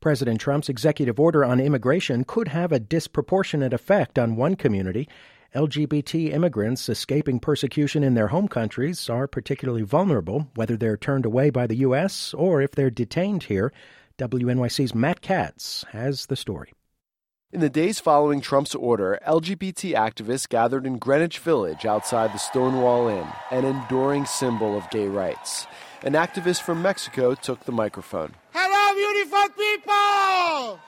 President Trump's executive order on immigration could have a disproportionate effect on one community. LGBT immigrants escaping persecution in their home countries are particularly vulnerable, whether they're turned away by the U.S. or if they're detained here. WNYC's Matt Katz has the story. In the days following Trump's order, LGBT activists gathered in Greenwich Village outside the Stonewall Inn, an enduring symbol of gay rights. An activist from Mexico took the microphone. Hello, beautiful people!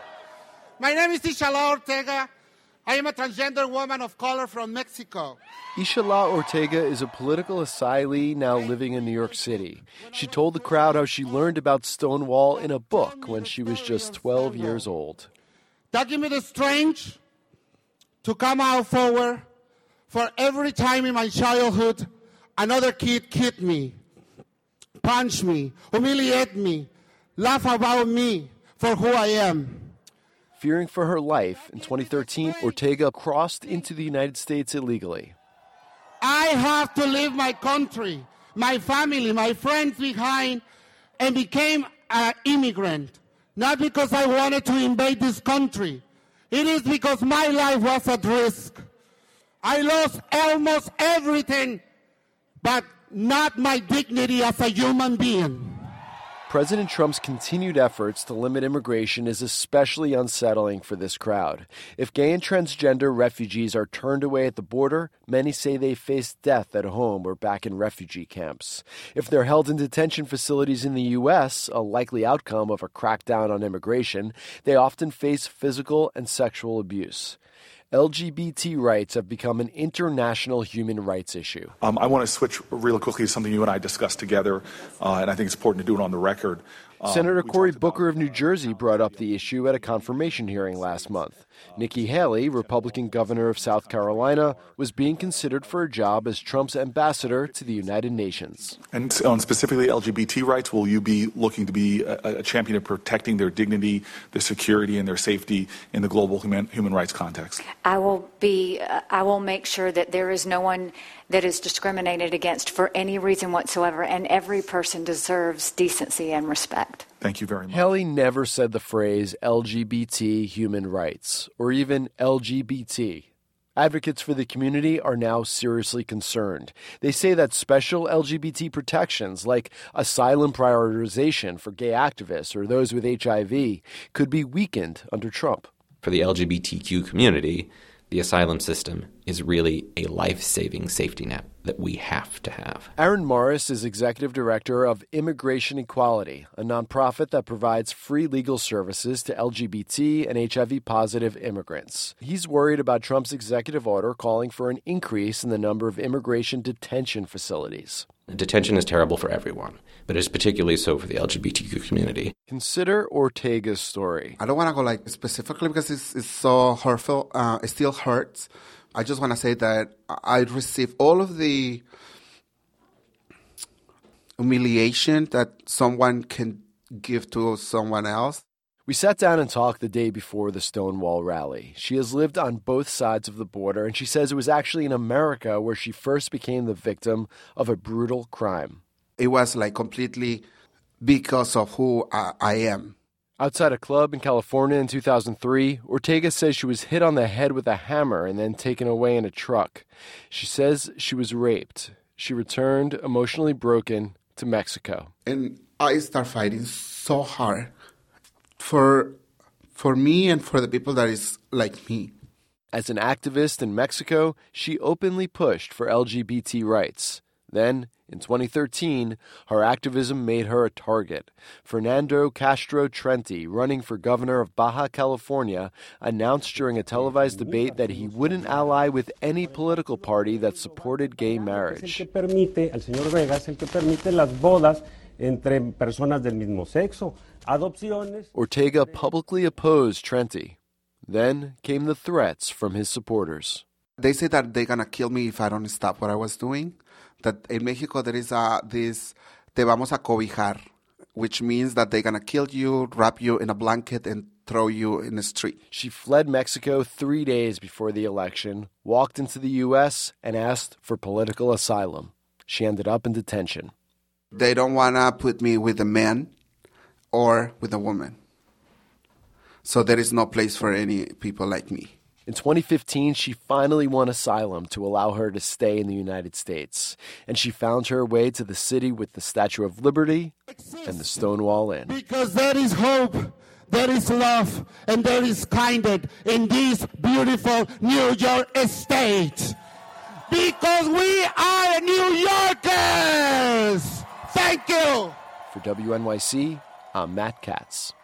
My name is Ishala Ortega. I am a transgender woman of color from Mexico. Ishala Ortega is a political asylee now living in New York City. She told the crowd how she learned about Stonewall in a book when she was just 12 years old. That gave me the strength to come out forward for every time in my childhood another kid kicked me, punched me, humiliated me, laughed about me for who I am. Fearing for her life, in 2013, Ortega crossed into the United States illegally. I have to leave my country, my family, my friends behind, and became an immigrant. Not because I wanted to invade this country. It is because my life was at risk. I lost almost everything, but not my dignity as a human being. President Trump's continued efforts to limit immigration is especially unsettling for this crowd. If gay and transgender refugees are turned away at the border, many say they face death at home or back in refugee camps. If they're held in detention facilities in the U.S., a likely outcome of a crackdown on immigration, they often face physical and sexual abuse. LGBT rights have become an international human rights issue. I want to switch really quickly to something you and I discussed together, and I think it's important to do it on the record. Senator Cory Booker of New Jersey brought up the issue at a confirmation hearing last month. Nikki Haley, Republican governor of South Carolina, was being considered for a job as Trump's ambassador to the United Nations. And on specifically LGBT rights, will you be looking to be a champion of protecting their dignity, their security, and their safety in the global human rights context? I will make sure that there is no one that is discriminated against for any reason whatsoever, and every person deserves decency and respect. Thank you very much. Haley never said the phrase LGBT human rights, or even LGBT. Advocates for the community are now seriously concerned. They say that special LGBT protections, like asylum prioritization for gay activists or those with HIV, could be weakened under Trump. For the LGBTQ community, the asylum system is really a life-saving safety net that we have to have. Aaron Morris is executive director of Immigration Equality, a nonprofit that provides free legal services to LGBT and HIV-positive immigrants. He's worried about Trump's executive order calling for an increase in the number of immigration detention facilities. Detention is terrible for everyone, but it's particularly so for the LGBTQ community. Consider Ortega's story. I don't want to go specifically because it's so hurtful. It still hurts. I just want to say that I received all of the humiliation that someone can give to someone else. We sat down and talked the day before the Stonewall rally. She has lived on both sides of the border, and she says it was actually in America where she first became the victim of a brutal crime. It was completely because of who I am. Outside a club in California in 2003, Ortega says she was hit on the head with a hammer and then taken away in a truck. She says she was raped. She returned emotionally broken to Mexico. And I start fighting so hard for me and for the people that is like me. As an activist in Mexico, she openly pushed for LGBT rights. Then, in 2013, her activism made her a target. Fernando Castro Trenti, running for governor of Baja California, announced during a televised debate that he wouldn't ally with any political party that supported gay marriage. Ortega publicly opposed Trenti. Then came the threats from his supporters. They say that they're going to kill me if I don't stop what I was doing. That in Mexico there is this, te vamos a cobijar, which means that they're going to kill you, wrap you in a blanket, and throw you in the street. She fled Mexico 3 days before the election, walked into the U.S., and asked for political asylum. She ended up in detention. They don't want to put me with a man or with a woman. So there is no place for any people like me. In 2015, she finally won asylum to allow her to stay in the United States. And she found her way to the city with the Statue of Liberty and the Stonewall Inn. Because there is hope, there is love, and there is kindness in this beautiful New York state. Because we are New Yorkers! Thank you! For WNYC, I'm Matt Katz.